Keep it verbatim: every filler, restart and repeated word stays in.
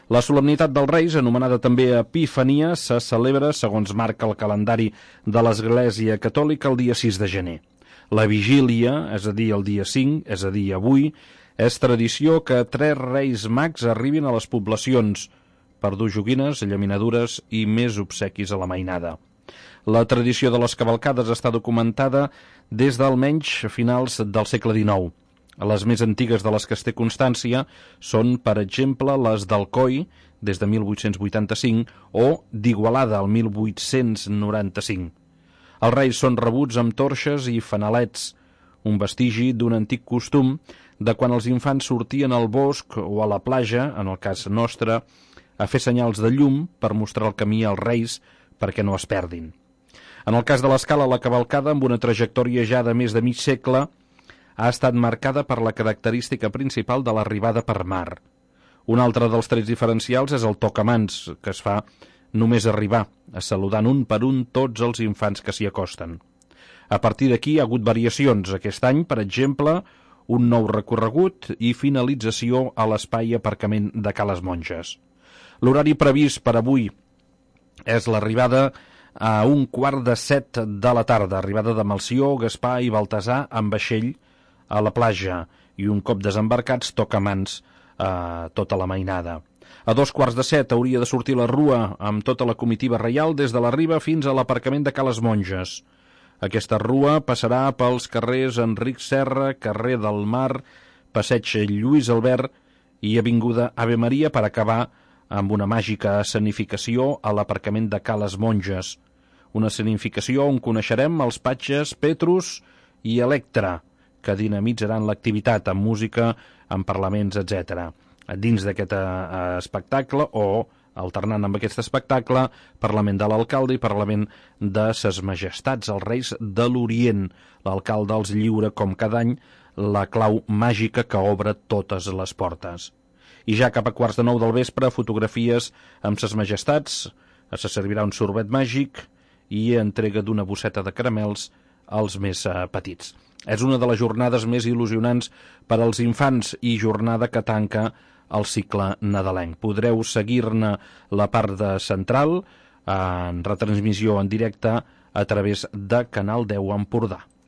La solemnitat dels Reis, anomenada també Epifania, se celebra, segons marca el calendari de l'Església Catòlica, el dia sis de gener. La vigília, és a dir, el dia cinc, és a dir, avui, és tradició que tres Reis Mags arribin a les poblacions per dur joguines, llaminadures i més obsequis a la mainada. La tradició de les cavalcades està documentada des d'almenys finals del segle dinou. Les més antigues de les que es té constància són, per exemple, les d'Alcoi, des de mil vuit-cents vuitanta-cinc, o d'Igualada, el mil vuit-cents noranta-cinc. Els reis són rebuts amb torxes i fanalets, un vestigi d'un antic costum de quan els infants sortien al bosc o a la platja, en el cas nostre, a fer senyals de llum per mostrar el camí als reis perquè no es perdin. En el cas de l'escala, la cavalcada, amb una trajectòria ja de més de mig segle, ha estat marcada per la característica principal de l'arribada per mar. Un altre dels trets diferencials és el tocamans, que es fa només arribar, saludant un per un tots els infants que s'hi acosten. A partir d'aquí hi ha hagut variacions. Aquest any, per exemple, un nou recorregut i finalització a l'espai aparcament de Cales Monges. L'horari previst per avui és l'arribada a un quart de set de la tarda, arribada de Melcior, Gaspar i Baltasar amb vaixell a la platja, i un cop desembarcats toca mans a tota la mainada. A dos quarts de set hauria de sortir la rua amb tota la comitiva reial des de la riba fins a l'aparcament de Cales Monges. Aquesta rua passarà pels carrers Enric Serra, carrer del Mar, passeig Lluís Albert i avinguda Ave Maria per acabar amb una màgica escenificació a l'aparcament de Cales Monges. Una escenificació on coneixerem els patges Petrus i Electra, que dinamitzaran l'activitat amb música, amb parlaments, etcètera. Dins d'aquest uh, espectacle, o alternant amb aquest espectacle, Parlament de l'Alcalde i Parlament de ses Majestats, els Reis de l'Orient. L'alcalde els lliura, com cada any, la clau màgica que obre totes les portes. I ja cap a quarts de nou del vespre, fotografies amb ses Majestats, se servirà un sorbet màgic i entrega d'una bosseta de caramels als més uh, petits. És una de les jornades més il·lusionants per als infants i jornada que tanca el cicle nadalenc. Podreu seguir-ne la part de central en retransmissió en directe a través de Canal deu Empordà.